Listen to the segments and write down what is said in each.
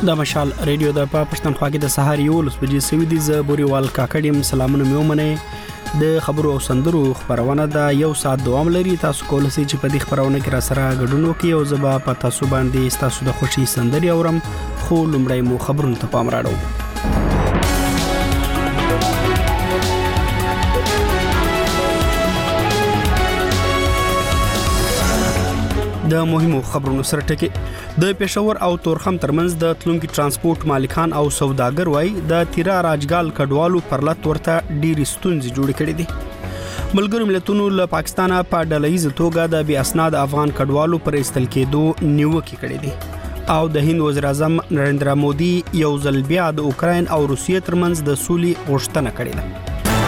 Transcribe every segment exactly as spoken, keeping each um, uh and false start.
د مشال ریډیو د پښتونخوا کې د سهار یو لس بجې سوي دي. ز بوريوال کاکړیم سلامونه مې ومنه. د خبرو او سندرو خبرونه د یو ساعت دوام لري. تاسو کولای شئ چې په دې خبرونه کې را سره ګډون وکړئ او زه به په تاسو باندې تاسو د خوشي سندري اورم. خو لومړی مو خبرونه ته پام راړو. د مهمو خبرونو سره ټکی. د پېښور او تورخم ترمنځ د تلونکي ترانسپورت مالکان او سوداګر وای د تیرا راجګال کډوالو پر لټ ورته ډېری ستونزې جوړ کړې دي. ملګرو ملتونو له پاکستان په ډلهیز توګه د بي اسناد افغان کډوالو پر استل کېدو نیوکه کړې دي او د هند وزیر اعظم نریندرا مودي یو ځل بیا د اوکراین او روسیې ترمنځ د سولې غوښتنه کړې ده.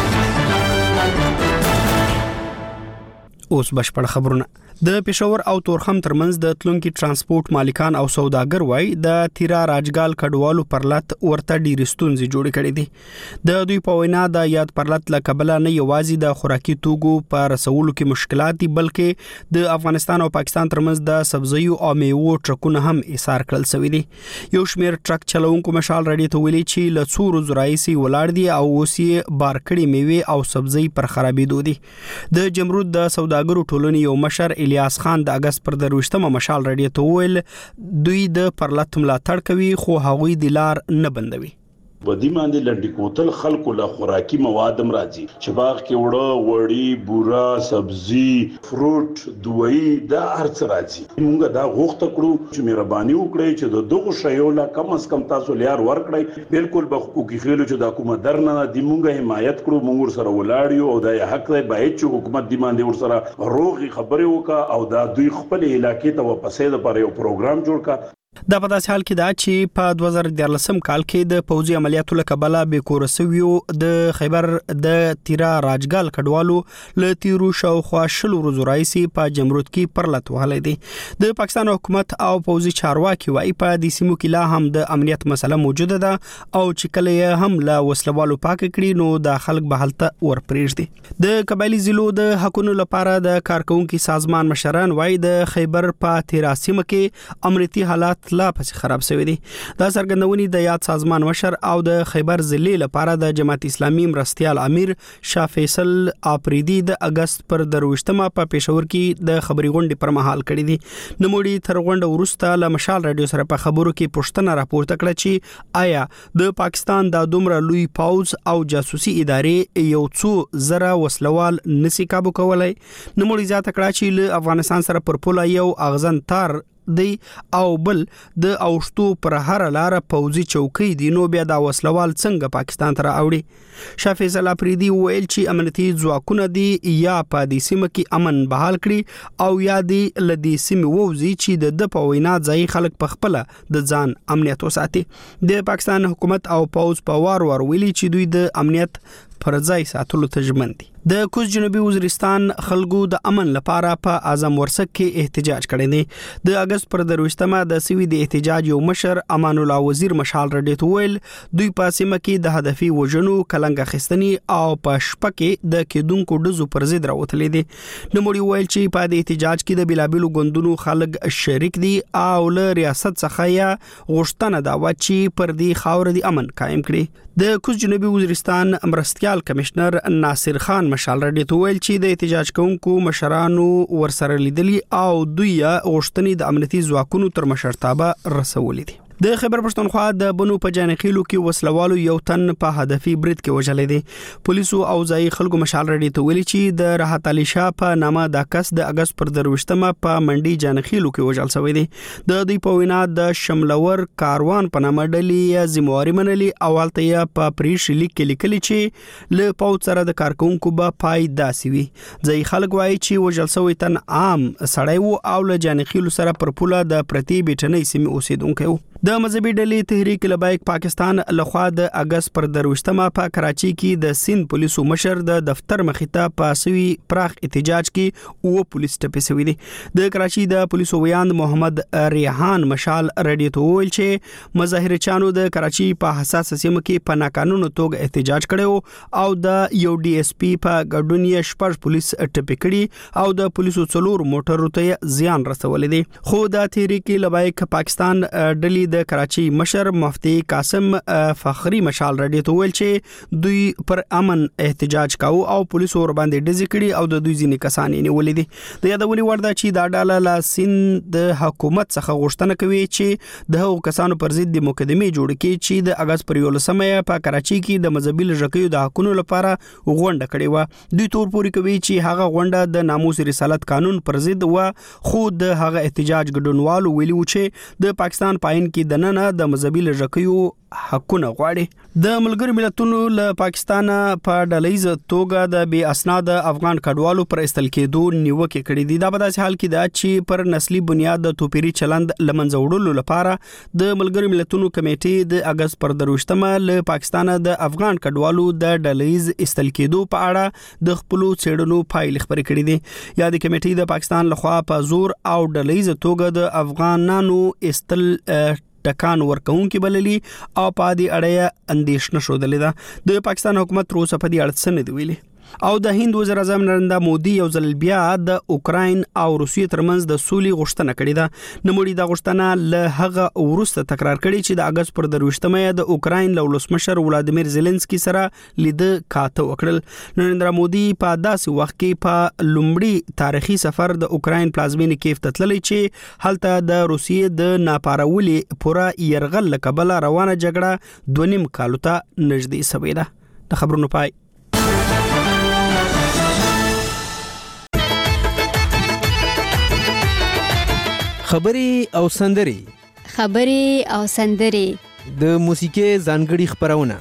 اوس بشپړ خبرونه. د پېښور او تورخم ترمنځ د تلونکي ترانسپورت مالکان او سوداګر وای د تیرا راجګال کډوالو پر لټ ورته ډېری ستونزې جوړ کړې دي. د دوی په وینا د یاد پر لټ لکبل نه یوازې د خوراکي توکو پر رسولو کې مشکلات دي بلکې د افغانستان او پاکستان ترمنځ د سبزیو او میوو ټرکونه هم ایثار کړل شوی دي. یو شمیر ټرک چلوونکو مشال رډي ته ویلي چې له څو ورځې راځي ولاړ دي او اوس یې بار کړي میوه او سبزی پر خرابېدو دي. د جمرود د سوداګرو ټولنې یو مشر الیاس خان د اگست پر درويشتمه مشال رډي ته ویل دوی د پرلط ملاتړ کوي خو هغوی د لار نه بندوي. بدی باندې لنډی کوتل خلکو له خوراکي موادم راځي چې باغ کې وړه وړي بورا سبزي فروټ دوی دا هرڅ راځي. موږ دا غوښته کړو چې مهرباني وکړئ چې د دغه شیو لا کم از کم تاسو لار ورکړئ. بالکل به حقوقي خېلو چې د حکومت درنه دی موږ حمایت کړو. موږ سره ولاړ یو او د حق دی باید چې حکومت دی باندې ور سره روغي خبرې وکړه او دا دوی خپل علاقې ته واپسې د پر یو پروګرام جوړ کړ. دا په داسې حال کې دا چې په دوه زره دیارلسم کال کې د پوځي عملیاتو له کبله به کورسویو د خیبر د تیرا راجګال کډوالو له تیرو شاوخوا شل ورځې راځي په جمرود کې پرلط وهلې دي. د پاکستان حکومت او پوځي چارواکي وايي په دې سیمو کې لا هم د امنیت مسله موجوده ده او چې کله یې هم له وسلوالو پاک کړي نو د خلک به حالت ورپریږدي. د قبایلی ضلعو د حقوقو لپاره د کارکونکو سازمان مشران وايي د خیبر په تیرا سیمه کې امنیتي حالات لا پس خراب شوی دي. دا څرګندونې د یاد سازمان مشر او د خیبر ضلع لپاره د جماعت اسلامي مرستيال امیر شاه فیصل اپریدي د اگست پر درويشتمه په پېښور کې د خبري غونډې پر مهال کړې دي. نموړي تر غونډه ورسته له مشال رادیو سره په خبرو کې پوښتنه راپورته کړه چې آیا د پاکستان د دومره لوی پاوز او جاسوسي ادارې یو څو زره وسلوال نسی کابو کولای. نموړي ذات کړه چې له افغانستان سره پر پوله یو اغزن تار دی او بل د اوشتو پر هر لار پوزي چوکۍ دی نو بیا دا وسلوال څنګه پاکستان ته راوړي. شافعي زلاپریدي ویل چې امنیتي ځواکونه دی یا په دې سیمه کې امن بحال کړي او یا دی لدی سیمه ووزي چې د په وینا ځای خلک په خپل د ځان امنیت وساتي. د پاکستان حکومت او پوز په وار وار ویلي چې دوی د امنیت پر ځای ساتلو ته ژمن دي. د کوز جنوبي وزیرستان خلکو د امن لپاره په اعظم ورسک کې احتجاج کړی دی. د اگست پر درويشتمه د سوي د احتجاج یو مشر امان الله وزیر مشال رډي ویل دوی په سیمه کې د هدفي وژنو کلنګ خستنی او په شپه کې د کېدونکو دزو پر ضد راوتلې دي. نموړي ویل چې په د احتجاج کې د بلابلو غوندونو خلک شریک دي او له ریاست څخه یا غوښتنه دا و چې پر دې خاور د امن قائم کړي. د کوز جنوبي وزیرستان مرستيال کمشنر ناصر خان مشال رډي ویل چې د احتجاج کوونکو مشرانو ورسره لیدلي او دوی غوښتنې د امنیتي ځواکونو تر مشرتابه رسولې دي. د خیبر پښتونخوا د بنو په جانخیلو کې وسلوالو یو تن په هدفي برید کې وژل دي. پولیسو او ځای خلکو مشال رډي ته ویلي چې د راحت علي شاه په نامه د کس د اگست پر درويشتمه په منډي جانخیلو کې وژل شوی دی. د دوی په وینا د شملور کاروان په نامه ډلې ذمہواری منلي او حالته په پریش لیک کې لیکلي چې له پاو سره د کارکونکو به پای داسي وي. ځای خلک وایي چې وژل شوی تن عام سړی وو او له جانخیلو سره پر پوله د پرتی بیٹنۍ سیمه اوسیدونکو. د مذهبي ډلې تحریک لبیک پاکستان لخوا د اگست پر درويشتمه په کراچي کې د سند پولیسو مشر د دفتر مخې ته په سوي پراخ احتجاج کې او پولیس ټپي شوی دي. د کراچي د پولیسو ویاند محمد ریحان مشال رډي ته ویل چې مظاهرچانو د کراچي په حساس سیمه کې په ناقانونه توګه احتجاج کړو او د یو ډي اس پی په ګډون یې شپږ پولیس ټپي کړي او د پولیسو څلور موټرو ته زیان رسولې دي. خو د تحریک لبیک پاکستان ډلې د کراچي مشر مفتي قاسم فخری مشال رادیو ته ویل چې دوی پر امن احتجاج کاوه او پولیس ور باندې ډزې کړي او د دوی ځینې کسان یې نیولې دي. د یادولې وړ ده چې دا ډله له سیند د حکومت څخه غوښتنه کوي چې د هغو کسانو پر ضد د مقدمې جوړ کړي چې د اگست پر یولسمه په کراچي کې د مذهبي لږکیو د حقونو لپاره غونډه کړې و. دوی تور پوري کوي چې هغه غونډه د ناموس رسالت قانون پر ضد و، خو د هغه احتجاج ګډونوالو ویلي و چې د پاکستان پاین کې د نن د مذهبي لږکیو حقونه غواړي. د ملګرو ملتونو له پاکستان په ډلهیز توګه د بې اسناد افغان کډوالو پر استل کېدو نیوکه کړې دي. دا په داسې حال کې ده چې پر نسلي بنیاد د توپیری چلند لمنځه وړلو لپاره د ملګرو ملتونو کمیټې د اگست پر دروشتمه له پاکستان د افغان کډوالو د ډلهیز استل کېدو په اړه د خپل څېړنو پایلې خبرې کړې دي. یا د کمیټې د پاکستان لخوا په زور او ډلهیز توګه د افغانانو استل ټکان ورکوونکي بللي او په دې اړه اندېښنه شودلې ده. د پاکستان حکومت تر اوسه په دې اړه څه نه دی ویلي. او د هند وزیر اعظم نریندرا مودي یو ځل بیا د اوکراین او روسیې ترمنځ د سولې غوښتنه کړې ده. نوموړي دا غوښتنه له هغه وروسته تکرار کړې چې د اگست پر درویشتمه د اوکراین له ولسمشر ولادیمیر زيلنسکي سره لیده کاته وکړل. نریندرا مودي په داسې وخت کې په لومړي تاریخي سفر د اوکراین پلازمینې کیف ته تللی چې هلته د روسیې د ناپارولې پوره يرغل لکبل روانه جګړه دوه نیم کالو ته نږدې شوې ده. د خبرونو پای. خبري او سندري خبري او سندري د موسیقي ځانګړي خبرونه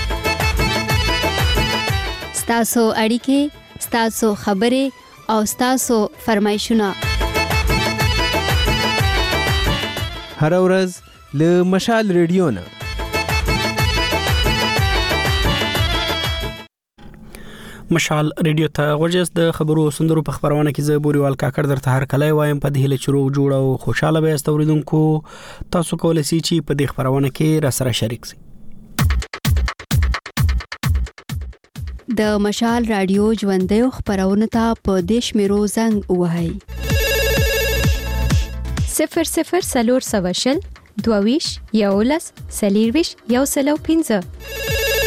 ستاسو اړیکې ستاسو خبري او ستاسو فرمایشونه هر ورځ له مشال ریډیو نه. مشال ریډیو ته غوږیاست. د خبرو سندرو په خبرونه کې زه بوريوال کاکړ درته هر کله وایم په دې هله چروغ جوړ او خوشاله به است اوریدونکو. تاسو کولای شئ چې په دې خبرونه کې را سره شریک شئ. د مشال رادیو ژوندۍ خبرونه ته په دیش میرو زنګ وهاي صفر صفر سلور سواشل دوویش یولس سلیرویش یو سلو پینځه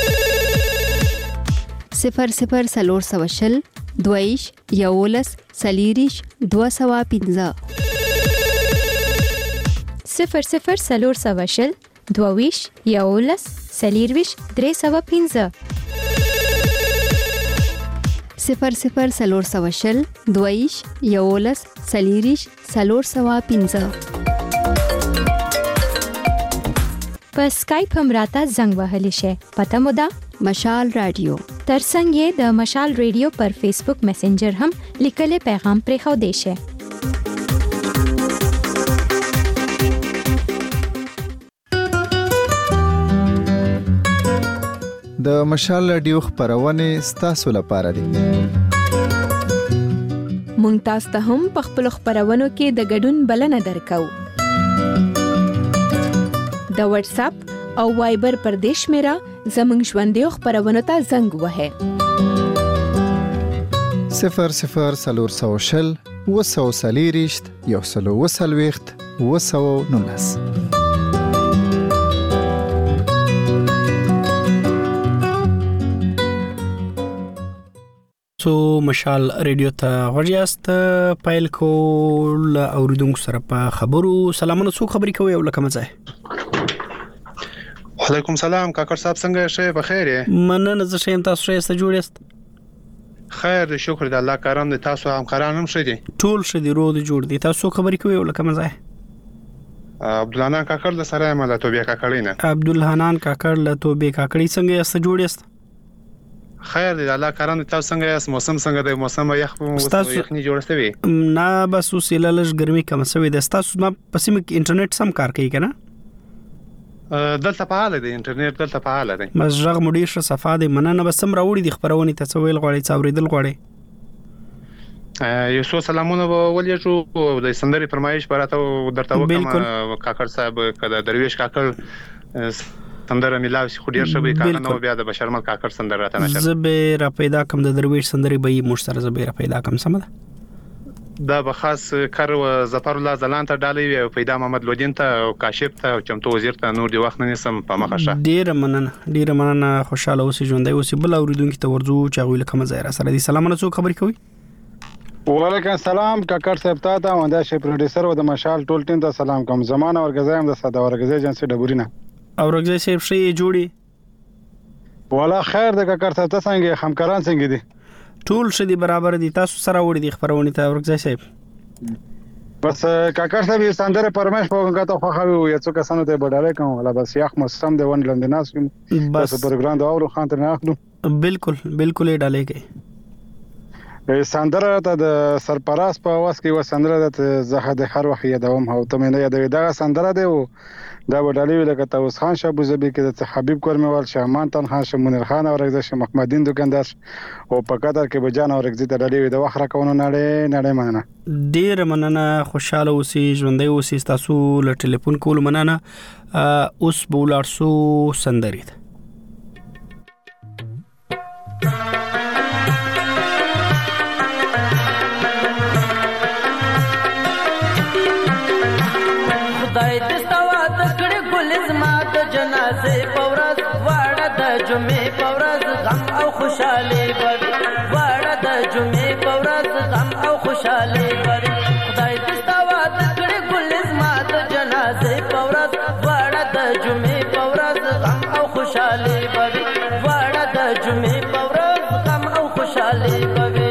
صفر صفر سلور سواشل دویش یولس سلیریش دو سوا پینځه صفر صفر سلور سواشل دوویش یولس سلیرویش درې سوا پینځه صفر صفر سلور سواشل دویش یولس سلیریش سلور سوا پینځه په سکایپ هم راته زنګ وهلی شي. پته مو ده مشال رادیو ترڅنګ یې د مشال ریډیو پر فیسبوک میسنجر هم لیکلي پیغام پرې خو دی شي. د مشال رادیو خبرونه ستاسو لپاره دي. مونږ تاسو ته هم په خپل خبرونو کې د ګډون بلنه درکو. د واتس اپ او وایبر پر دیش میرا زمنګ ژوندۍ خبرونه ته زنګ وهه صفر صفر سلور سوشل وسو سلیریشت یو سلو وسلويخت وسو نونس. سو مشال ریډیو ته غوړیاست. پایل کول اوریدونکو سره په خبرو سلامونه څو خبرې کوي او لکه مزه. وعلیکم سلام کاکر صاحب څنګه شې بخیر یې؟ مننه زه ښه یم تاسو ښه یاست جوړ یاست؟ خیر شکر د الله کرم دي تاسو هم خران هم ښه دي ټول ښه دي رو دي جوړ دي تاسو خبرې کوي او لکه مزه. عبدالحنان کاکر د سره مله توبې کاکړی نه عبدالحنان کاکر له توبې کاکړی څنګه یاست جوړ یاست؟ خیر دی الله کرم دي تاسو څنګه یاست موسم څنګه دی موسم یخ یخني جوړ شوی نه بس اوس لږ ګرمي کم شوی د تاسو ما پسې مې انټرنیټ سم کار کوي کنه دلته فعال دی انټرنیټ دلته فعال دی مزرغ مډیر ش صفه دی مننه بس سم راوړي د خبرونه ته ویل غواړي څاوریدل غواړي یو څو سلامونه ولې شو د سندري فرمایش پراته درته وکم کاکر صاحب کله درویش کاکر سندره ملاوي خو ډیر شوی کار نه بیا د بشرمل کاکر سندره راته نشه زبه را پیدا کم د درویش سندري به مشتر زبه را پیدا کم سم ده دا به خاص کار و ظفر الله زلان ته ډالۍ وي او پیدا محمد لودین ته او کاشف ته او چمتو وزیر ته نور دی وخت نه نسم په مخه شه. ډیر مننه ډیر مننه خوشاله اوسې ژوندۍ اوسې. بل اوریدونکو ته ورځو چې هغه لکه مزه را سره دي. سلام علیکم خبرې کوي. وعلیکم السلام کاکړ صاحب ته ته وندا شي پروډوسر و د مشال ټول ټیم ته سلام کوم. زمانه ورګزایم د ساده ورګزې ایجنسی ډبورینه او ورګزې صاحب شي جوړي والا خیر د کاکړ صاحب ته څنګه همکاران څنګه دي؟ ټول شدي برابر دي. تاسو سره وړي دي خبرونه ته ورګزې صاحب. بس کاکړ صاحب سندره پرمش په وګه ته خو خو یو څه کسانو ته بډاله کوم ولا بس یخ مستم دی ون لندناس بس پروګرام دا اورو خان ته نه اخلو. بالکل بالکل ډالې کوي سندره ته د سرپراز په واس کې و سندره د زه د هر وخت یادوم او ته مې نه یادوي دا سندره دی او دا وډالې ویل کته اوس خان شابو زبی کې د حبیب کورموال شامان تن خان شه منیر خان او رغزه شه محمدین دکاندار او په قطر کې بجان او رغزه ته ډالې د وخت را کوونه نړۍ نړۍ مننه ډیر مننه خوشاله اوسې ژوندۍ اوسې. تاسو له ټلیفون کول مننه. اوس بولارسو سندرید خدای دې ستوا تکړه ګل زما د جنازه پورز واړه د جمعې پورز غم او خوشاله بری واړه د جمعې پورز غم او خوشاله بری خدای دې ستوا تکړه ګل زما د جنازه پورز واړه د جمعې پورز غم او خوشاله بری واړه د جمعې پورز غم او خوشاله بری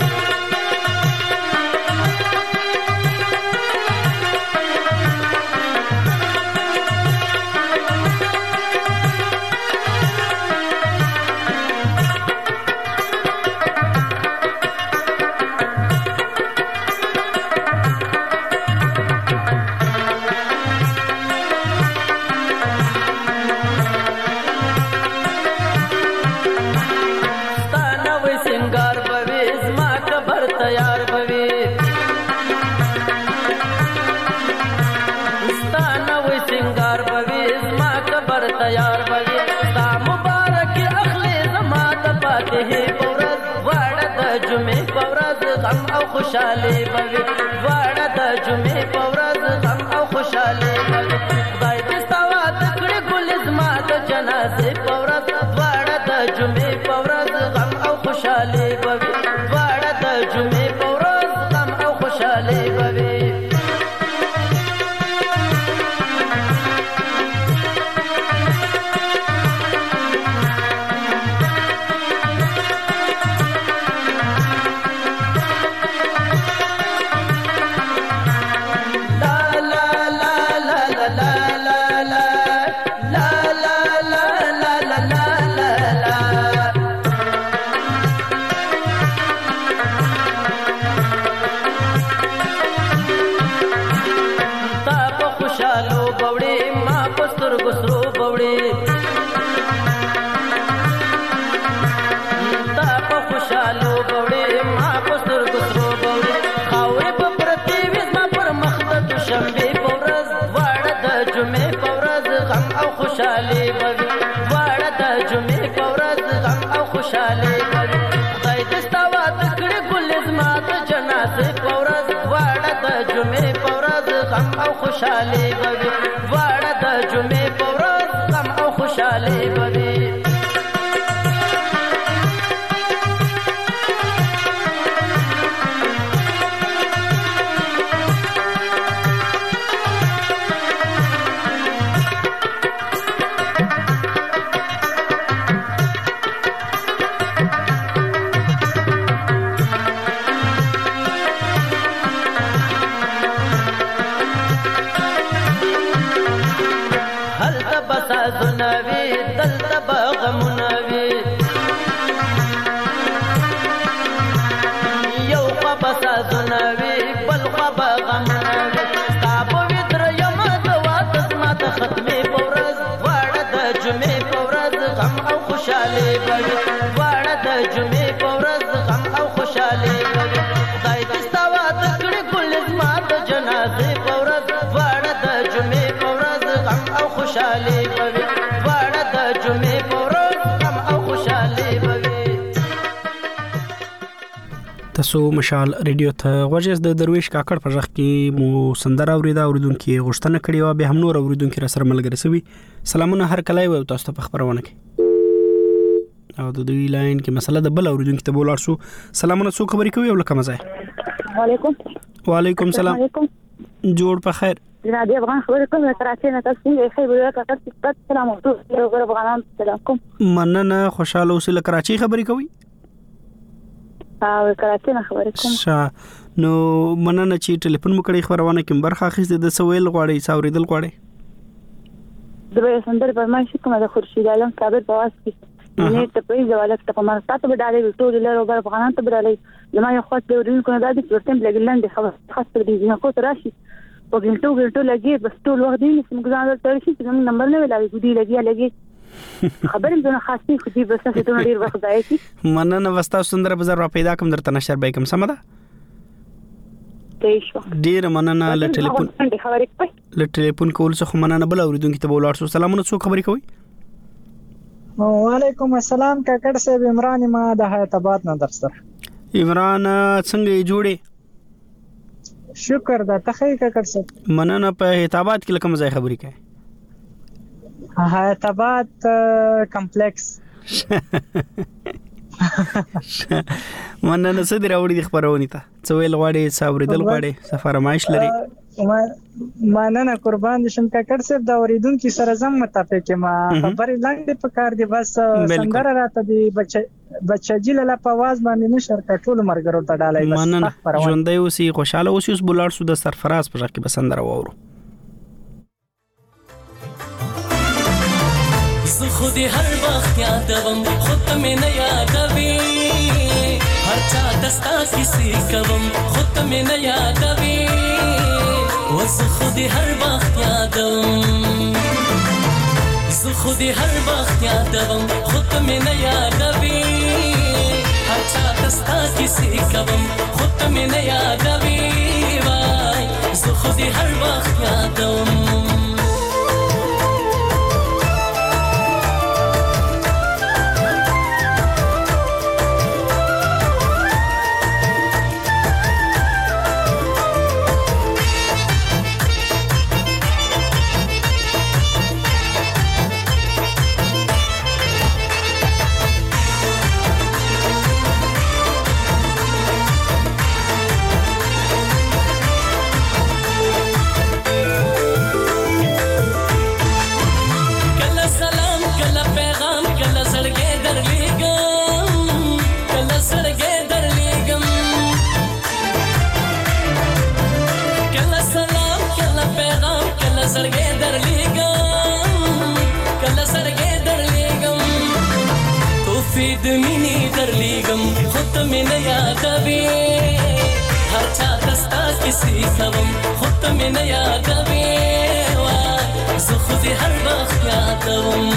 خوشاله بوي واړه د جمعې پورز غم او خوشاله بوي خدای دې ستوا تکړه ګل زما د جنازه پورز واړه د جمعې پورز غم او خوشاله بوي واړه د جمعې پورز غم او خوشاله بوي خوشاله بوي واړه د جمعې پورز غم او خوشاله بوي خدای دې ستوا تکړه ګل زما د جنازه پورز واړه د جمعې پورز غم او خوشاله بوي واړه د جمعې پورز غم او خوشاله بوي خوشاله بوي واړه د جمعې پورز غم او خوشاله بوي خدای دې ستوا تکړه ګل زما د جنازه پورز واړه د جمعې پورز غم او خوشاله بوي واړه د جمعې پورز غم او خوشاله بوي. تاسو مشال ریډیو ته غوږ د درویش کاکړ په ځخ کې مو سندره اوریدا اوریدونکو غوښتنه کړې و به هم نور اوریدونکو را سره ملګری سوي سلامونه هر کله و تاسو ته خبرونه کې او د دوی لاین کې مسله د بل اوریدونکو ته بولار شو سلامونه څو خبرې کوي او لکه مزه وعلیکم وعلیکم السلام جوړ په خیر جناب افغان خبرې کوم ترڅه نه تاسو یې خیر ویل کاکړ سلام او غره افغانان سلام کوم مننه خوشاله اوسې له کراچي خبرې کوي او کراچي نه خبرې کوم شا نو مننه چې ټلیفون مو کړی خبرونه کوم برخه اخیسته د سویل غواړي ساوریدل غواړي د به سندر پرمایش کوم د خورشید عالم کابل په واسطه نه ته په ځوالک ته په مرسته به ډالې ټول له روبر افغانان ته ډالې لما یو خاص دی ورین کنه د ورتم لګلند خبر خاص دی نه کو تراشي په ګنټو ګنټو لګي بس ټول وخت دی چې موږ ځان ته شي چې نمبر نه ویلای ګډي لګي لګي خبرم زنه خاصي خو دې بس څه ته ډیر وخت ځای کی مننه وستا سندر بازار را پیدا کوم درته نشر به کوم سمدا ډیر مننه له ټلیفون له ټلیفون کول څخه مننه بل اوریدونکو ته بولار شو سلامونه څو خبرې کوي وعلیکم السلام کاکړ صاحب عمران ما د حیات آباد نه درسره عمران څنګه جوړې شکر دا تخې کاکړ صاحب مننه په حیات آباد کې کوم ځای خبرې کوي حیات آباد کمپلیکس مننه سدي راوړي د خبرونه ته څویل غواړي صبرېدل غواړي سفر مایش لري مننه قربان شم کاکړ صاحب دا اوریدونکو سره زم متفق ما خبرې لاندې په کار دی بس سندره راته دی بچ بچی له په आवाज باندې نشر کټول مرګرو ته ډالای بس مننه ژوندۍ اوسې خوشاله اوسې اوس بولار سو د سرفراز په ځکه به سندره وورو زه خودی هر وخت یادوم خود مې نه یادوي هر چا دستا کیسې کوم خود مې نه یادوي زه خودی هر وخت یادوم زه خودی هر وخت یادوم خود مې نه یادوي هر چا دستا کیسې کوم خود مې نه یادوي وای زه خودی هر وخت یادوم د مینې درلیږم خود مې نه یادوي هر چا دستا کیسې کوم خود مې نه یادوي وای زه خود هر وخت یادوم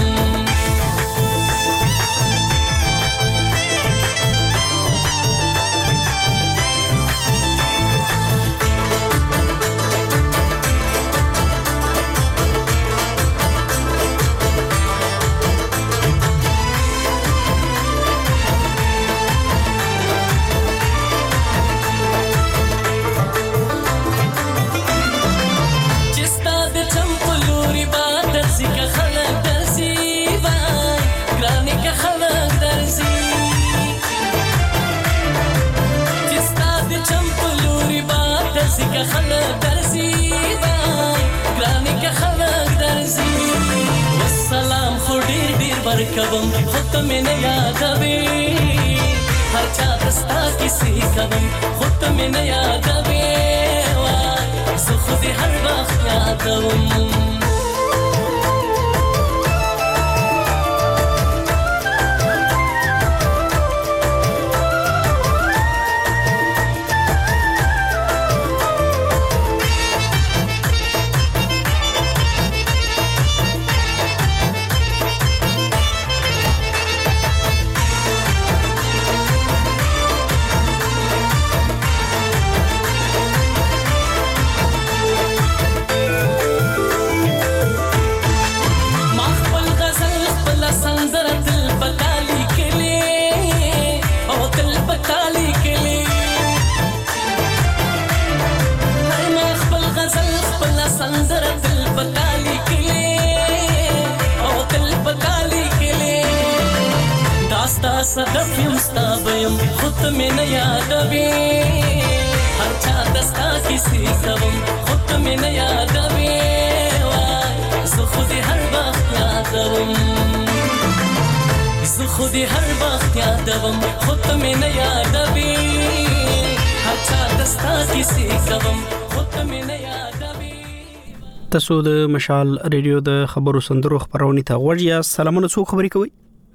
که خلق درزی وای گرانی که خلق درزی والسلام خو ډیر ډیر ورکوم خود مې نه یادوي هر چا دستا کیسې کوم خود مې نه یادوي وای زه خود هر وخت یادوم صدف یم ستا بیم خود مې نه یادوي هر چا دستا کیسې کوم خود مې نه یادوي وای زه خو دې هر وخت یادوم زه خو دې هر وخت یادوم خود مې نه یادوي هر چا دستا کیسې کوم خود مې نه یادوي. تاسو د مشال ریډیو د خبرو سندرو خبرونه ته ورجیا سلامونه څو خبرې کوي.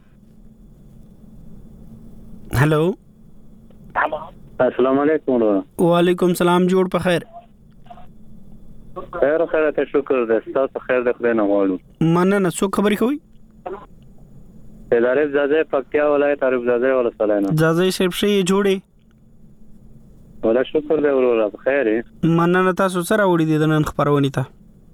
هلو السلام علیکم. وعلیکم السلام. جوړ په خیر. خیر خیر ته شکر دې تاسو خیر دې خدای نه غواړو. مننه. څو خبرې کوي. عارف زاده پکتیا ولایت عارف زاده ولا سلام. زاده شپ شي جوړې. ولا شکر دې وروره بخیر. مننه. تاسو سره وړي دي نن خبرونه ته.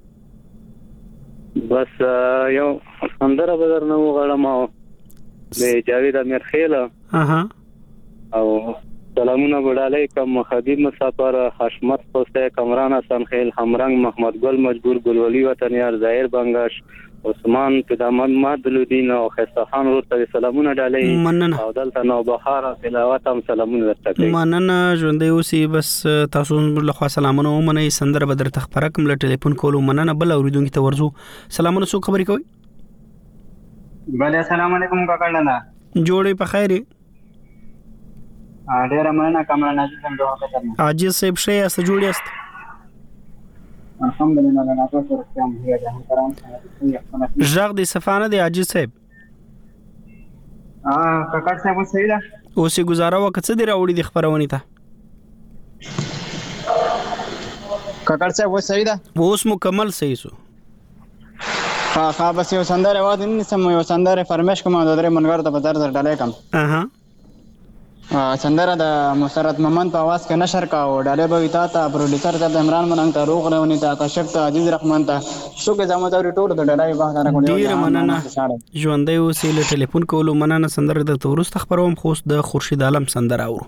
بس یو اندر بدر نو غړم او د جاوید امیر خیله اها او سلامونه وړاله کوم خدیب مسافر حشمت خوسته کمران حسن خیل همرنګ محمد ګل مجبور ګلولی وطن یار ظاهر بنگاش عثمان پیدامن مادلودین او خستخان ورته سلامونه ډالې او دلته نو بهار تلاوت هم سلامونه ورته. مننه. ژوندې اوسې. بس تاسو له خوا سلامونه ومنئ. سندره بدر تخبره کوم له ټلیفون کولو مننه. بل اوریدونکو ته ورزو سلامونه. څو خبرې کوي. بله السلام علیکم کاکا لاله. جوړې په خیر. ډیر مننه کامران عزیز هم دوه کتل. عاجز صاحب شې است جوړې است. الحمدلله لا تاسو سره کوم هي ده کرام څنګه ژغ دې صفانه دې عاجز صاحب. ا کاکا صاحب صحیح ده. اوسې گزاره وکړه څه دی راوړي د خبرونه ته. کاکا صاحب صحیح ده. اوس مکمل صحیح سو. ها ها بس یو سندره واد نه سم یو سندره فرمایش کوم د درې منګر ته بازار در ډالې کم. اها سندره د مسرت ممن په आवाज کې نشر کا او ډالې به وتا ته پروډوسر ته عمران مننګ ته روغ رونی ته کشف ته عزیز رحمان ته شو کې زموږ ته ټول د ډالې په اړه کوم. ډیر مننه. ژوندې اوسې له ټلیفون کولو مننه. سندره د تورست خبروم خوست د خورشید عالم سندره اورو.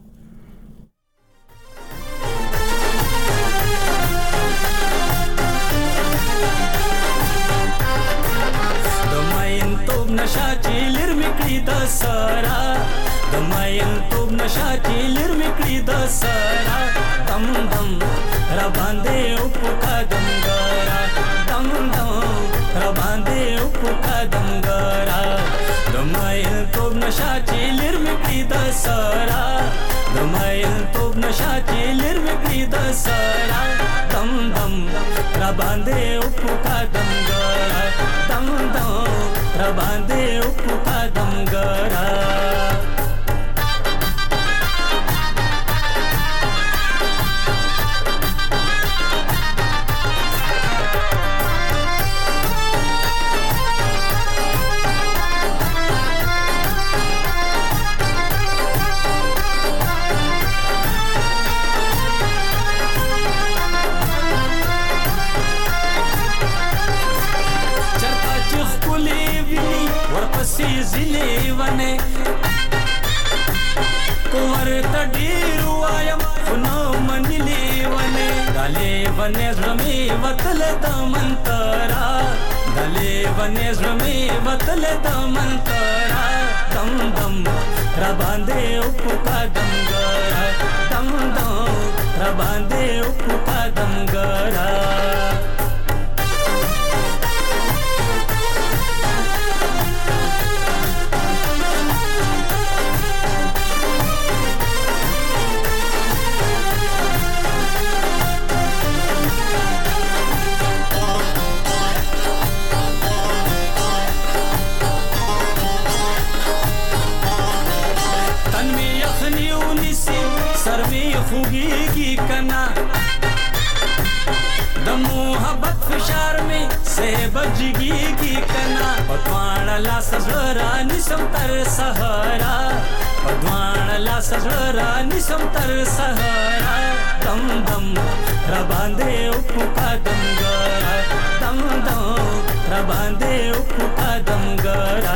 نشا چیلر میکړی د سارا د ماین توب نشا چیلر میکړی د سارا دم دم را باندې او پکا دم ګرا دم دم را باندې او پکا دم ګرا د ماین توب نشا چیلر میکړی د سارا د ماین توب نشا چیلر میکړی د سارا دم دم را باندې او پکا دم ګرا دم دم را باندې او پکا دم ګرا. ورپسې زلې ونه کومر تډیر وایم خو نو منلې ونه دلې ونه زمې وتل د منترا دلې ونه زمې وتل د منترا دم دم را باندې او پکا دم ګرا دم دم را باندې او پکا دم ګرا. سر می خوږیږي کنا د محبت فشار می سه بجګیږي کنا پټوان لا سزرا نسم تر سهارا پټوان لا سزرا نسم تر سهارا دم دم را باندې او پکا دم ګرا دم دم را باندې او پکا دم ګرا.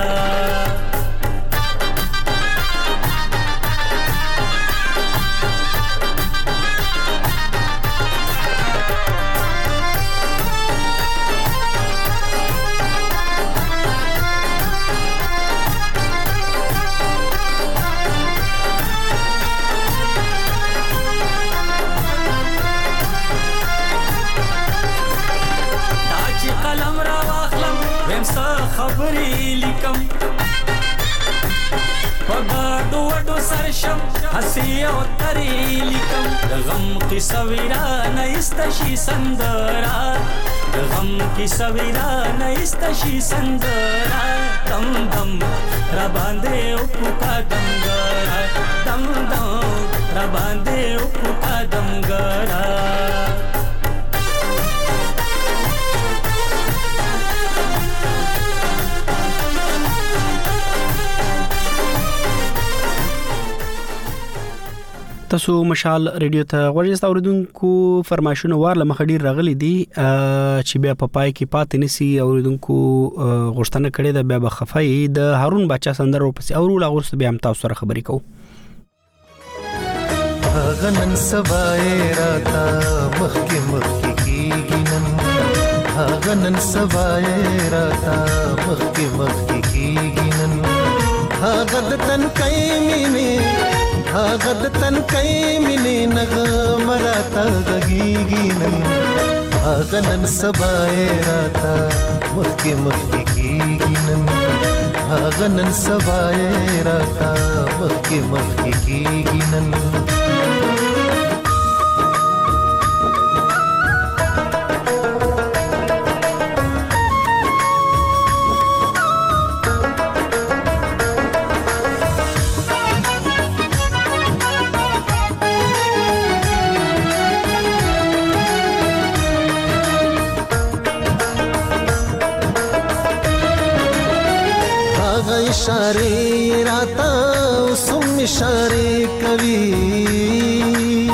وډو وډو سرشم هسي او تری لیکم د غم قصه ویرانه استشي سندرا د غم قصه ویرانه استشي سندرا دم دم را باندې او پکا دمګرا دم دم را باندې او پکا دمګرا تاسو مشال ریډیو ته غوړی اوریدونکو فرمایشونه وارله مخډیر راغلي دي چې بیا په پای کې پاتې نسی اوریدونکو غوښتنه کړې ده بیا بخفای د هارون بچا سندرو پس اورو لا غوښته بیا هم تاسو سره خبرې کوو غنن سبای راتا مخکې مخکې کیږي نن غنن سبای راتا مخکې مخکې کیږي نن هغه د تن کای مینه هغه د تن کای مینه نغمه راته غږیږي نن هغه نن سبای راته مخکې مخکې کیږي نن هغه نن سبای راته مخکې مخکې کیږي نن इशारे राता उसम इशारे कवि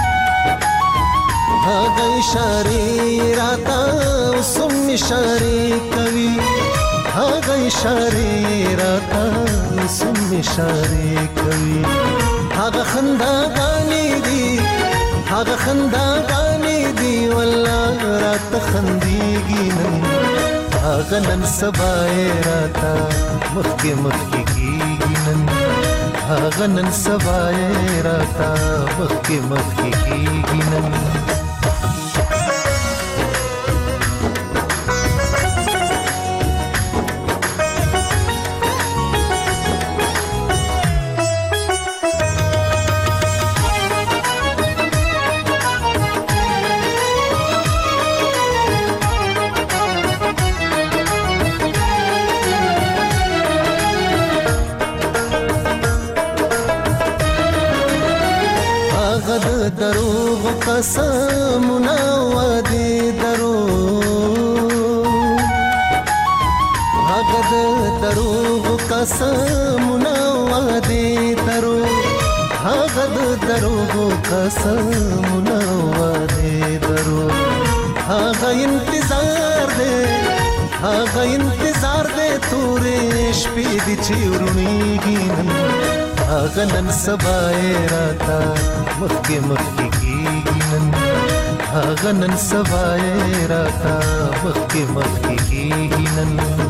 भाग इशारे राता उसम इशारे कवि भाग इशारे राता उसम इशारे कवि भाग खंदा गानी दी भाग खंदा गानी दी वल्लाह रात खंदीगी नहीं هغه نن سبای راتا مخکې مخکې کیږي نن هغه نن سبای راتا مخکې مخکې کیږي نن دروغ قسمنا وادي دروغ هغه دروغ قسمنا وادي دروغ هغه دروغ قسمنا وادي دروغ هغه انتظار دے هغه انتظار دے تورې شپې دي چورونیږي هغه نن سبای راتا مخکې مخکې کیږي نن هغه نن سبای راتا مخکې مخکې کیږي نن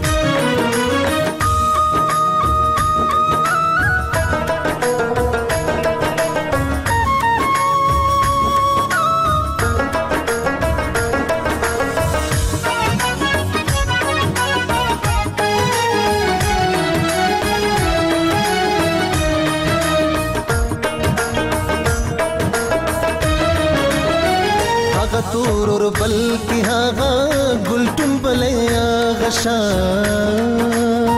تور اور بلکی هاغا گل ټمبلې غشان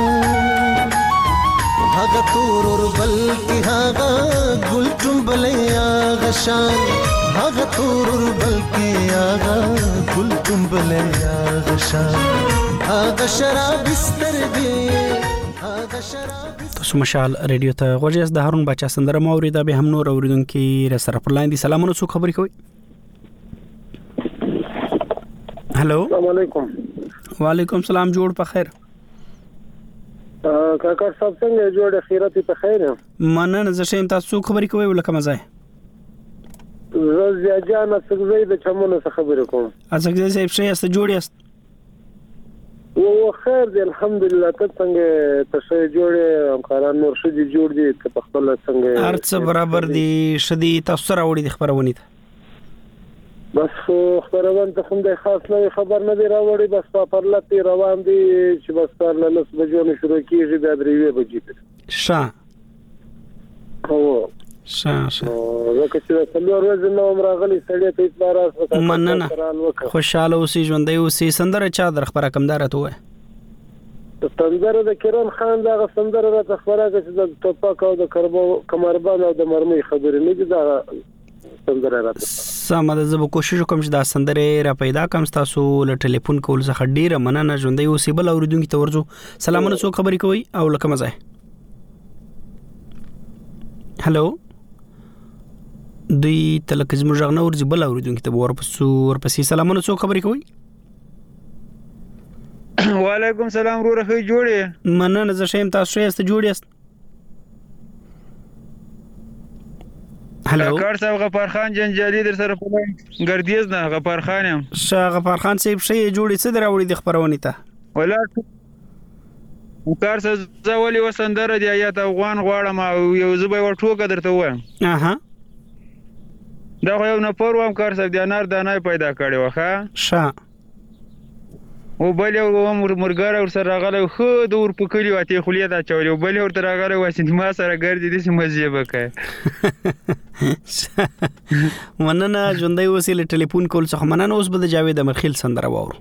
هاغا تور اور بلکی هاغا گل ټمبلې غشان هاغا تور اور بلکی هاغا گل ټمبلې غشان هاغا شراب سترګې هاغا شراب تاسو مشال ریډیو ته غوږی د هارون بچا سندره مو اوریدا به هم نور اوریدونکو را سره پر لاندې سلامونه څو خبرې کوي हेलो अस्सलाम वालेकुम वालेकुम सलाम जोड़ په خیر کاکا صاحب څنګه جوړ خیرت په خیر مننه زه شیم تاسو خبرې کوي ولکه مزه زه جان څنګه د چمنو څخه خبرې کوم څنګه صاحب شې است جوړ است و خیر دی الحمدلله ته څنګه تاسو جوړ همکاران نور شدي جوړ دي ته په خپل څنګه ارڅ برابر دي شدي تاسو راوړي د خبرونه بس خبرونه ته هم د خاص نه خبر نه دی راوړي بس په پرلته روان دي چې بس پر لس بجو نه شروع کیږي د دریوي بجې شا شه شه زه چې څلور ورځې نو راغلی سړی ته اطلاع راځه مننه خوشاله اوسې ژوندۍ اوسې سندره چا در خبره کمدار ته وای سندره د کرن خان دا سندره را خبره چې د توپاک او د کربو کمربان او د مرمۍ خبرې نه دي دا سندره راته سم ده زه به کوشش وکم چې دا سندره را پیدا کوم تاسو له ټلیفون کول څخه ډیره مننه ژوندۍ اوسې بل اوریدونکو ته ورځو سلامونه څوک خبرې کوي او لکه مزه هلو دوی تلک زموږ غنور ورځ بل اوریدونکو ته ورپسو ورپسې سلامونه څوک خبرې کوي وعلیکم سلام رو رخی جوړې مننه زه شیم تاسو یې است جوړې است هلو کار صاحب غفار خان جنجالی در سره په ګردیز نه غفار خان یم شاه غفار خان صاحب شي جوړې څه دراوړي د خبرونه ته ولا کار صاحب زولي وسندره دی آیات افغان غواړم او یو زبې ورټوګه درته وایم اها دا خو یو نه پروام کار صاحب دی انار دانای پیدا کړي وخه شاه او بل یو مرګار ور سره راغله خو د ور پکړی واته خلیه دا چولې بل ور تر راغله واسې ما سره ګرځي د سمجه وکای مننه ژوندۍ اوسې له ټلیفون کول څخه مننه اوس به د جاوید امرخیل سندره واورو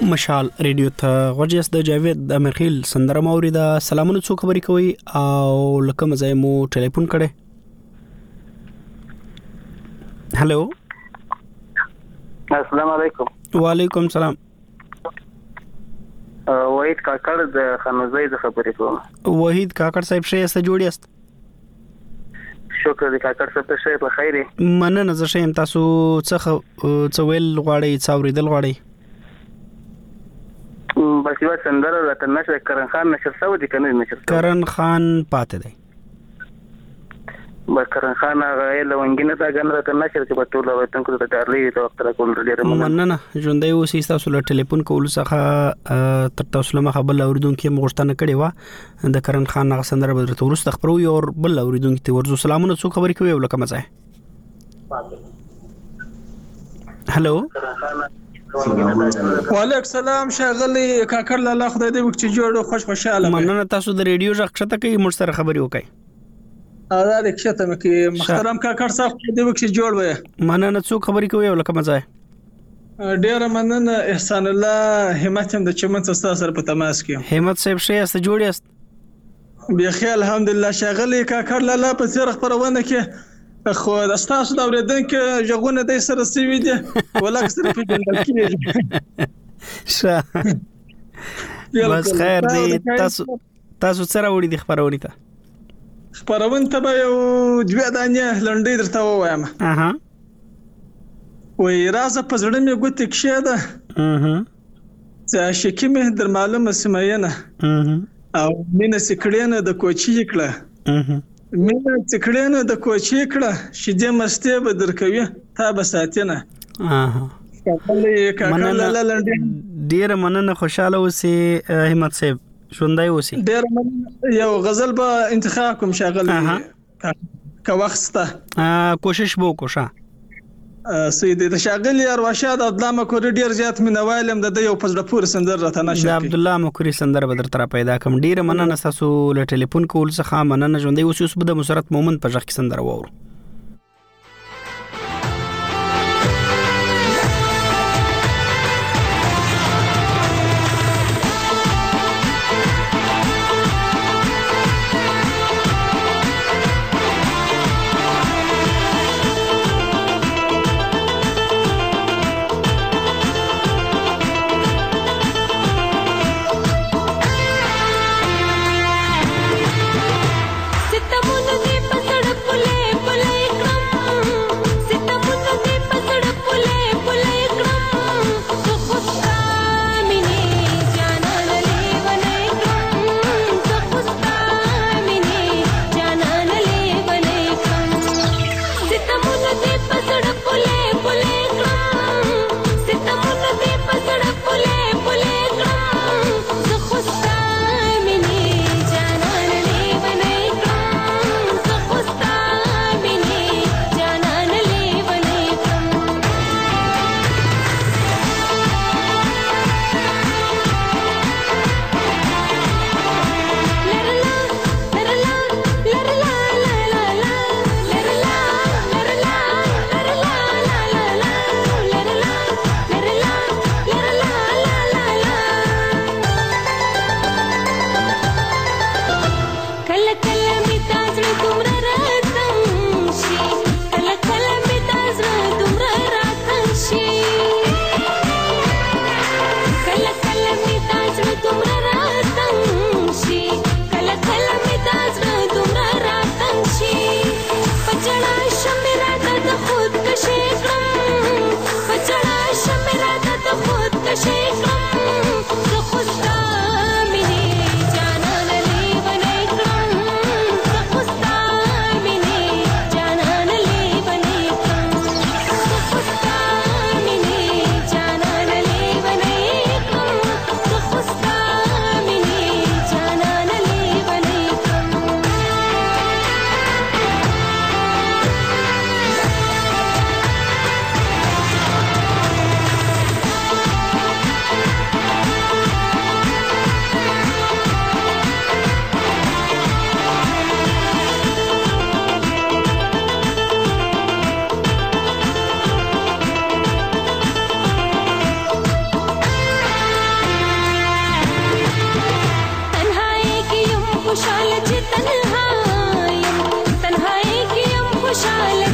مشال ریډیو ته غوجس د جاوید د امرخیل سندره موري د سلامونه څو خبري کوي او لکه مزه مو ټلیفون کړي. هالو السلام علیکم. وعلیکم السلام. وحید کاکړ د خانوزۍ د خبرې کوم. وحید کاکړ صاحب شه است جوړی است. شکر دې کاکړ صاحب ته شه په خیره. مننه زه شه تاسو څه څویل غواړي څاوریدل غواړي. بس یو سندره راته نشه کرن خان نشر سو دي کنه نشر کرن خان پاتې دی. بس کرن خان هغه لونګینه دا غن راته نشر چې په ټول وطن کې د ډارلې د وخت را کول ډیر مننه ژوندۍ اوسې تاسو له ټلیفون کول څخه تر تاسو له مخه بل اوریدونکو مغشتنه کړي و د کرن خان هغه سندره بدرته ورسته خبرو یو بل اوریدونکو ته ورزو سلامونه څو خبرې کوي ولکه مزه. هالو وعلیکم السلام شاغلی کاکړ لاله خدای دې وکړي جوړ خوش خوشاله. مننه تاسو د ریډیو ژغ شته کوي موږ سره خبري وکړي. ا دا کښته مکه محترم کاکړ صاحب دې وکړي جوړ وې. مننه څو خبري کوي ولکه مزه. ډیر مننه احسان الله همت هم د چمن تاسو سره په تماس کې. همت صاحب شه است جوړ است. بخیر الحمدلله شاغلی کاکړ لاله په سر خبرونه کې خو د تاسو د اوریدونکو ژغونه د سره سوي دي ولکه سره په جنګل کې. شه بس خیر دی تاسو تاسو سره وړي د خبرونه ته خبرونه ته به یو دوه دانې لنډې درته وایم. اها وای راز په زړه مې ګوت کې ده. اها چې شکی مې در معلومه سمینه. اها او مینه سکړینه د کوچی کړه. اها مینه سکړینه د کوچی کړه شیدې مسته به درکوي تا به ساتنه. اها مننه ډیر مننه خوشاله اوسې همت صاحب ژوندۍ اوسې. ډیر مننه یو غزل به انتخاب کوم شاغل کا وخت ته کوشش وو کوشا سید د شاغل ارواښاد عبدالله مکوري ډیر زیات مینوالم د یو پزړه پور سندر راته نشه د عبدالله مکوري سندر بدر تر پیدا کوم. ډیر مننه تاسو له ټلیفون کول څخه مننه ژوندۍ اوسې. اوس به د مسرت مومن په ځخ کې سندر وورو. ستمونه دې په سړک پله پله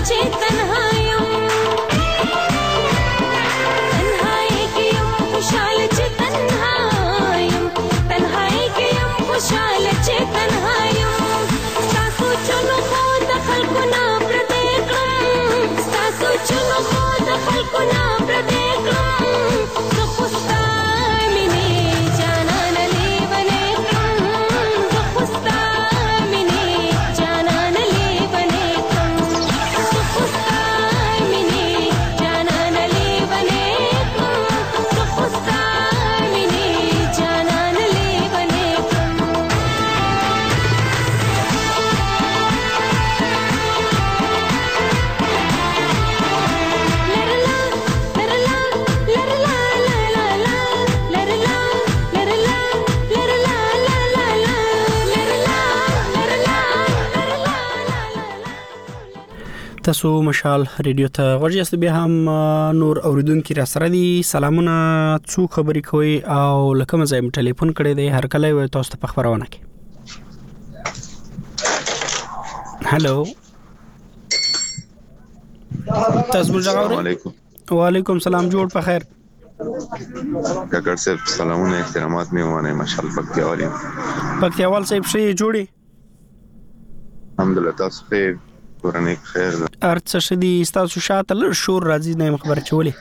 چې تنهایم تنهایی کې یم خوشاله چې تنهایم تنهایی کې یم خوشاله چې تنهایم ستا سوچونو خو د خلکو نه پردې کړم ستا سوچونو خو د خلکو نه پردې کړم زه خو ستا مینې جانانه لیونې کړم زه خو ستا مینې جانانه لیونې کړم زه خو ستا مینې جانانه لیونې کړم زه خو ستا مینې جانانه لیونې کړم تاسو مشال ریډیو ته غوږ یاست. بیا هم نور اوریدونکو را سره دي. سلامونه، څو خبرې کوي او لکه مزه م ټلیفون کړی دی هر کله وي تاسو ته په خبرونه کې. هالو تاسو مجاور علیکم. وعلیکم سلام، جوړ په خیر. کاکړ صاحب سلامونه احترامات می وانه مشال پکتیاوالي پکتیاوال صاحب شي جوړي الحمدلله. تاسو په ورنه خیر ده ارڅ شدي تاسو شاته لر شور راځي نه خبر چولې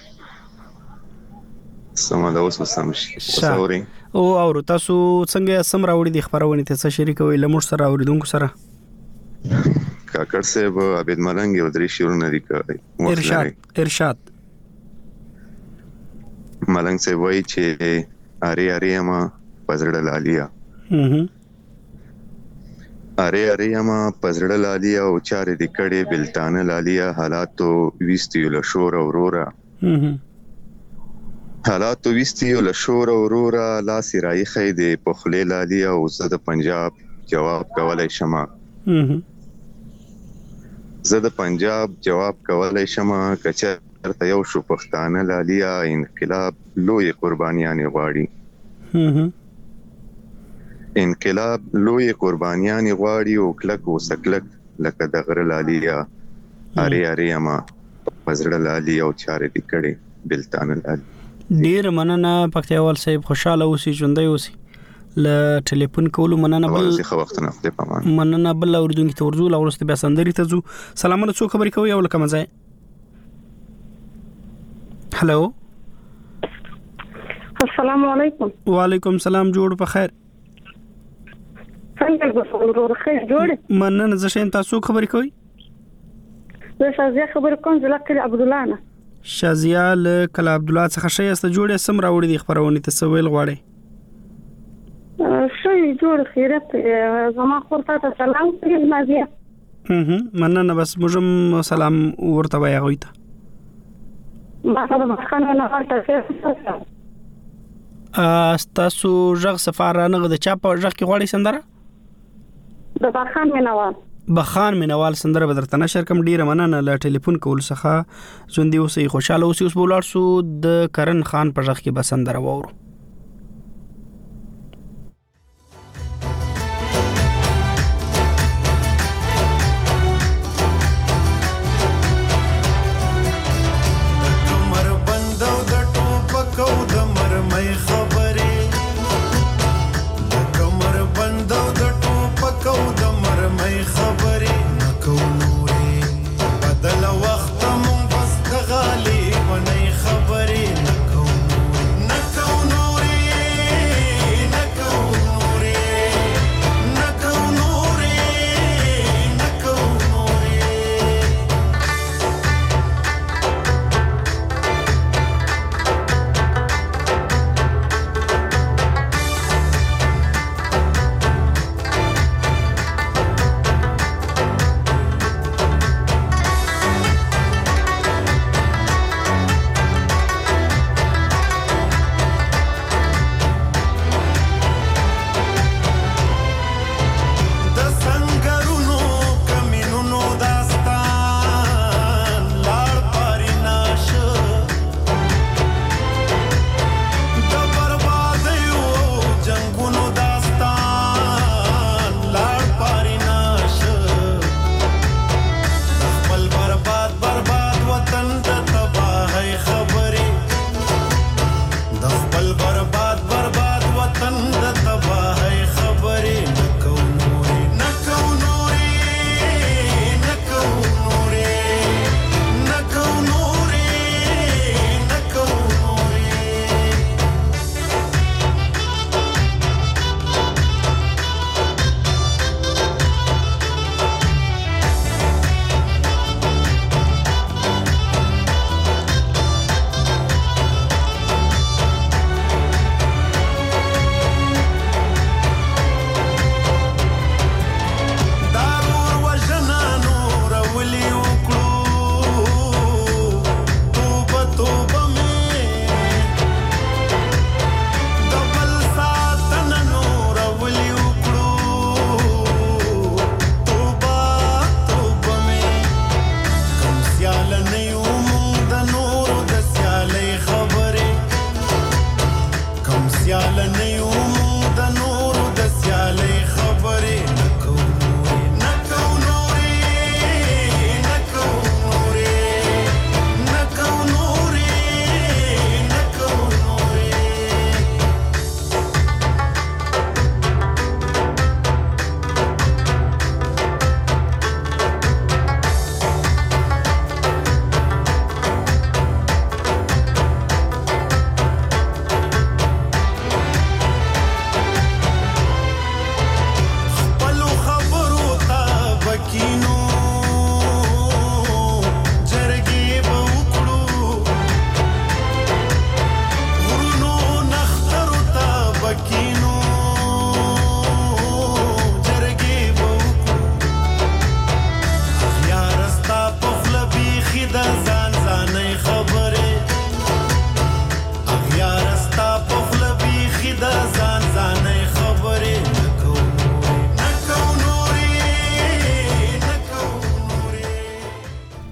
سم دا اوس سم شي سوري او اور تاسو څنګه سم راوړي د خبرونه ته څه شریکوي لمر سره اوریدونکو سره. کاکړ صاحب عبد ملنګ یو درې شورونه دي کوي. ارشاد ارشاد ملنګ صاحب وایي چې اری اری ما پزړه لالیا هه اره اره ما پزړه لالیا او چارې د کړي بلتانه لالیا حالاتو وستیو له شور اورورا حالاتو وستیو له شور اورورا لا سرای خیده په خله لالیا او زه د پنجاب جواب کولای شمه زه د پنجاب جواب کولای شمه کچرته یو شو پښتانه لالیا انقلاب لوی قربانیان غواړي انقلاب لوی قربانیان غواړي او کلک او سکلک لکه د غره لالیا اره اره ما پزړه لالي او چارې د کړي بلتانه لالي. ډیر مننه پکتیاوال صاحب، خوشاله اوسئ، ژوندۍ اوسئ. ل ټلیفون کولو مننه بل څه وخت نه خپل پامان مننه بل اوریدونکو ته ورزول او ورسته بیا سندري ته ځو. سلامونه، څو خبرې کوي او لکه مزه. هالو السلام علیکم. وعلیکم سلام، جوړ په خیر. څنګه ورور خیر جوړ مننه. زه شین تاسو خبرې کوي. زه شازیه خبرې کوم. زه لکه عبد الله نه شازیه ل کله عبد الله څخه شې است جوړې سم راوړې د خبرونه ته سویل غواړي. شي جوړ خیرت زما خورته ته سلام کوي مازیه. هه مننه، بس موږ سلام ورته وایو غوته. ما سره مخانه نه ورته څه تاسو ژغ سفار نه د چا په ژغ کې غواړي سندره؟ د بخان مینوال بخان مینوال سندره بدرته نشر کم. ډیره مننه ل ټلیفون کول څخه. ژوندۍ اوسئ، خوشاله اوسئ. اوس بولار سو د کرن خان په ژغ کې بسندره وورو. No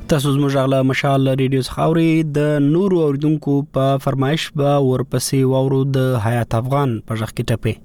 تاسو زموږ غلا مشال ریډیو خاوري د نورو اوریدونکو په فرمایش به ورپسې وورو د حیات افغان په ځخ کې ټپه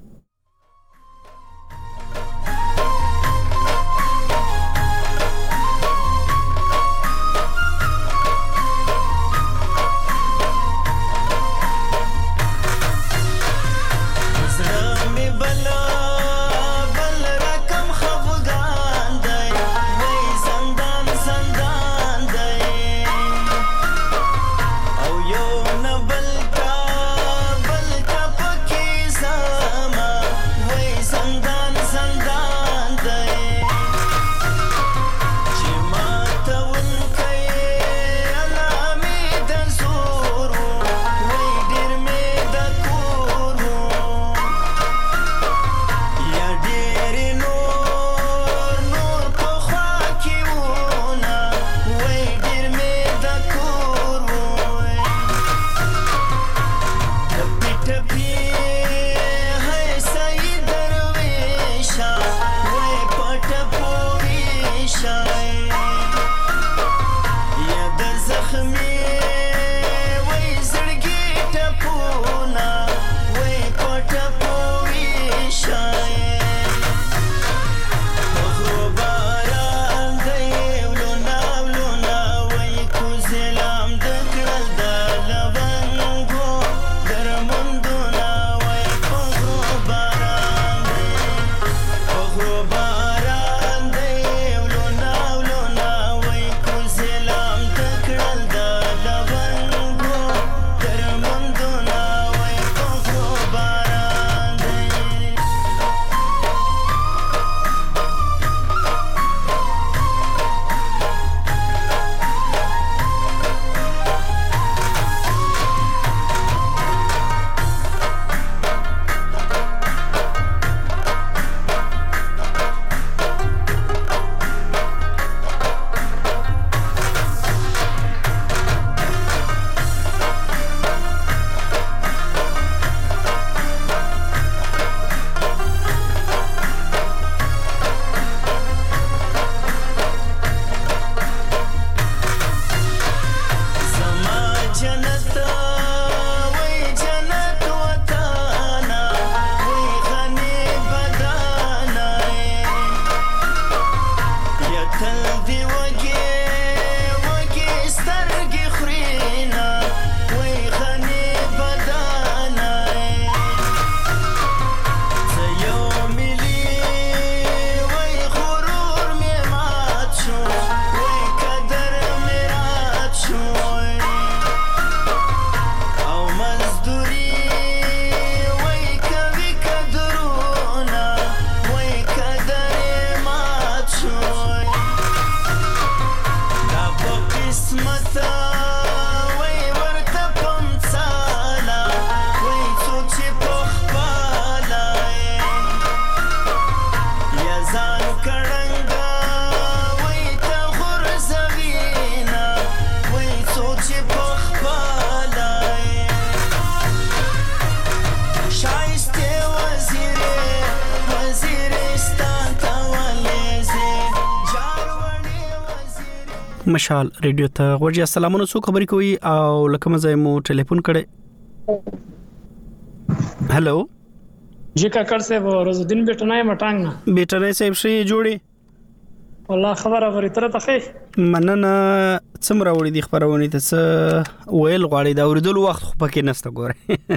مشال ریډیو ته ورجه سلامونه سو خبرې کوي او لکه مزه مو ټلیفون کړي هالو جی کاکړ صاحب روزالدین بیٹنای مټانګ نه بیٹنای صاحب شي جوړي والله خبره غوړي تر ته خې مننه څومره وړي د خبرونه ته څه ویل غواړي دا ورېدل وخت خو پکې نسته ګوره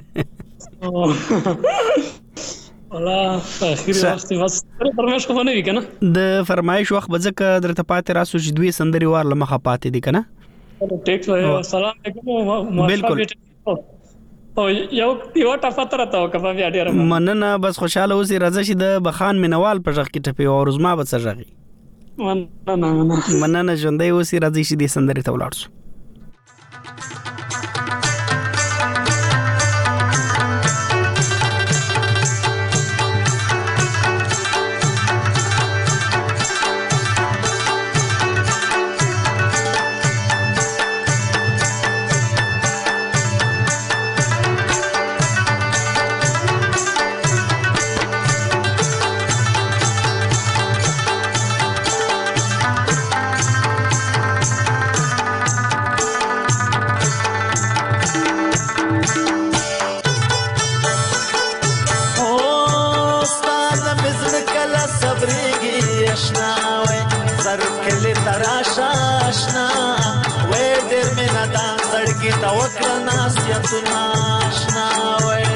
والله اخیری وخت بس فرمایش خو نه وی کنه د فرمایش وخت بځکه درته پاتې راسو چې دوی سندري وار لمخه پاتې دي کنه ټیک سلام علیکم بالکل او یو یو ټاپه راته وکړه بیا ډیر مننه بس خوشاله اوسې راځه چې د بخان مینوال په ځخ کې ټپي او روزما به سرغي مننه مننه ژوندۍ اوسې راځي چې د سندري ته ولاړ شو وکړه نصیحتونه آشنا وای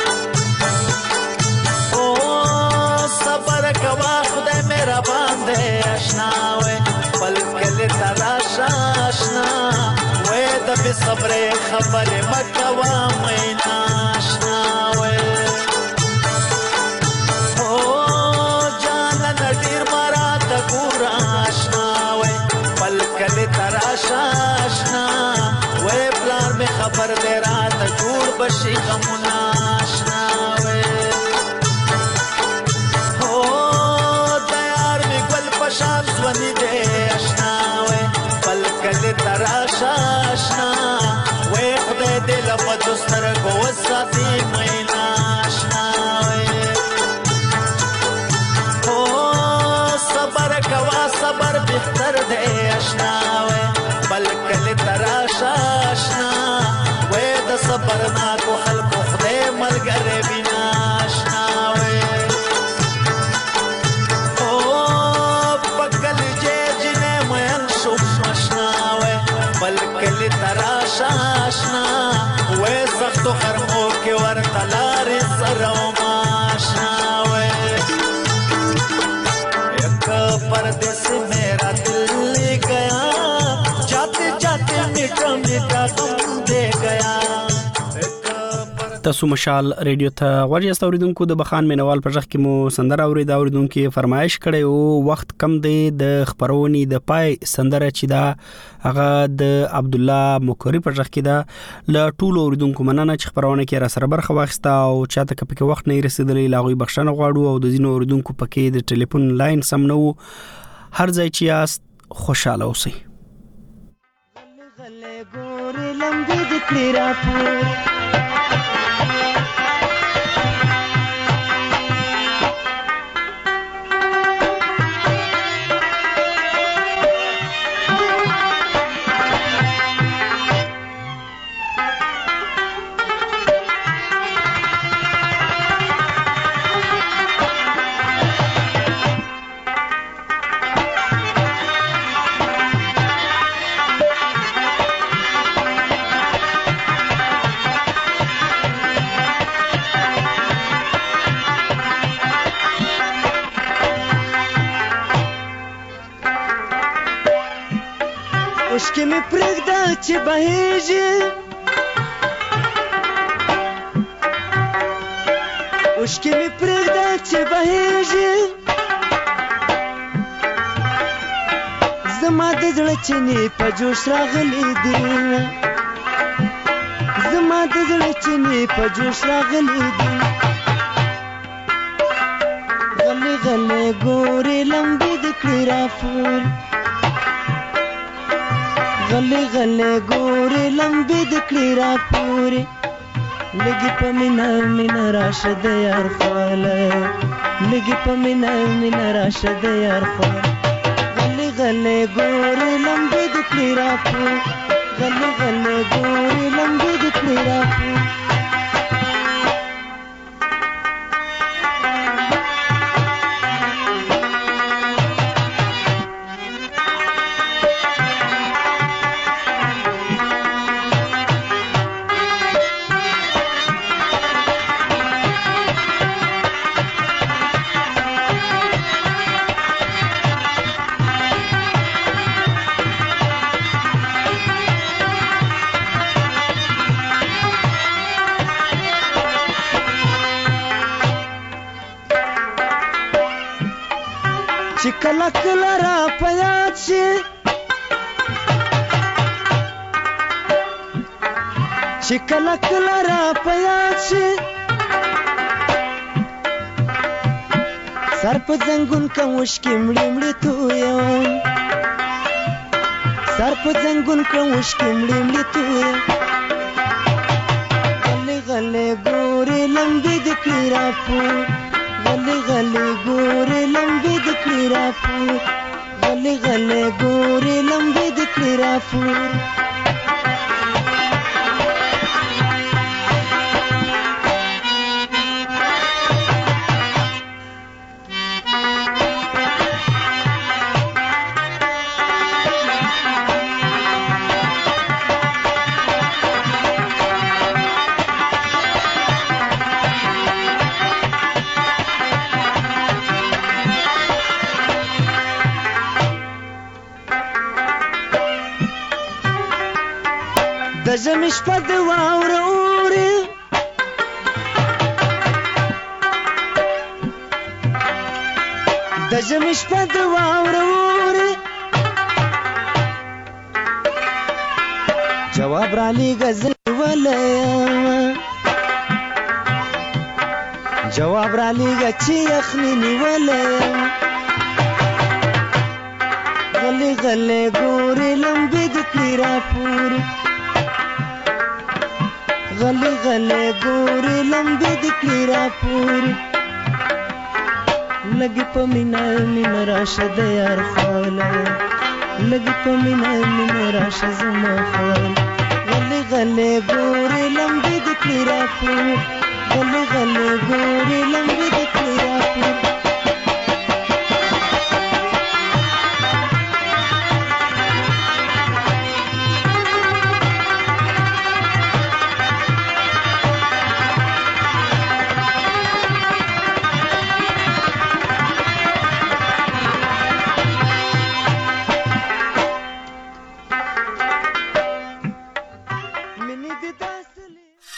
او صبر کوا خدای مهربان دی آشنا وای بل کله تراشه آشنا وای د بې صبرې خبرې مه کوه مینا آشنا وای او جانانه ډېر مه راته ګوره آشنا وای بل کله تراشه آشنا وای پلار مې خبر دی راته جوړ به شي غمونه آشنا وای او د یار مې ګل په شان ځواني دی آشنا وای بل کله تراشه آشنا وای خدای دې له بدو سترګو وساتي مینا آشنا وای او صبر کوه صبر بهتر دی آشنا وای بل کله تراشه آشنا وای د صبرناکو خلکو خدای ملګری وینا آشنا وای او په کلجې جنې مین شوم آشنا وای بل کله تراشه آشنا وای سختو غرمو کې ورته لارې سره وم آشنا وای یک پردیس میرا دل لے گیا جاتے جاتے میٹھا میٹھا غم دے گیا. تاسو مشال ریډیو ته ورجه استوریدونکو د بخان مینوال پر ځخ کې مو سندره اورید اوریدونکو فرمایش کړي او وخت کم دی د خبرونې د پای سندره چې دا هغه د عبد الله مکری پر ځخ کې دا ل ټول اوریدونکو مننه چې خبرونه کې را سره برخه واخسته او چاته کې وخت نه رسیدلې لاغوي بخښنه غواړو او د زینو اوریدونکو پکې د ټلیفون لاین سم نو هر ځای چې یاست خوشاله اوسئ. غلې ګورې لمبې د کړې راپور اوشکې مې پرېږده چې بهیږي اوشکې مې پرېږده چې بهیږي زما د زړه چینې په جوش راغلي دي زما د زړه چینې په جوش راغلي دي غلې غلې ګورې لمبې د کړې راپور غلې غلې ګورې لمبې د کړې راپورې لږې په مینه مینه راشه د یار خواله لږې په مینه مینه راشه د یار خواله غلې غلې ګورې لمبې د کړې راپور غلې غلې ګورې لمبې د کړې راپور چې کله کله را په یاد شي چې کله کله را په یاد شي سر په زنګون کوم وشکې مړې مړې تویم سر په زنګون کوم وشکې مړې مړې تویم غلې غلې ګورې لمبې د کړې راپور غلې غلې ګورې لمبې د کړې راپور غلې غلې ګورې لمبې د کړې راپور ژمي شپه د واوره اوري د ژمي شپه د واوره اوري جواب را لیږه زه نیولی جواب را لیږه چې یخني نیولی غلی غلی ګورې لمبې د کړي راپورې غلی غلی ګورې لمبې د کړي راپورې لګي په مینه مینه راشه د یار خواله لګي په مینه مینه راشه زما خواله غلی غلی ګورې لمبې د کړي راپورې غلی غلی ګورې لمبې د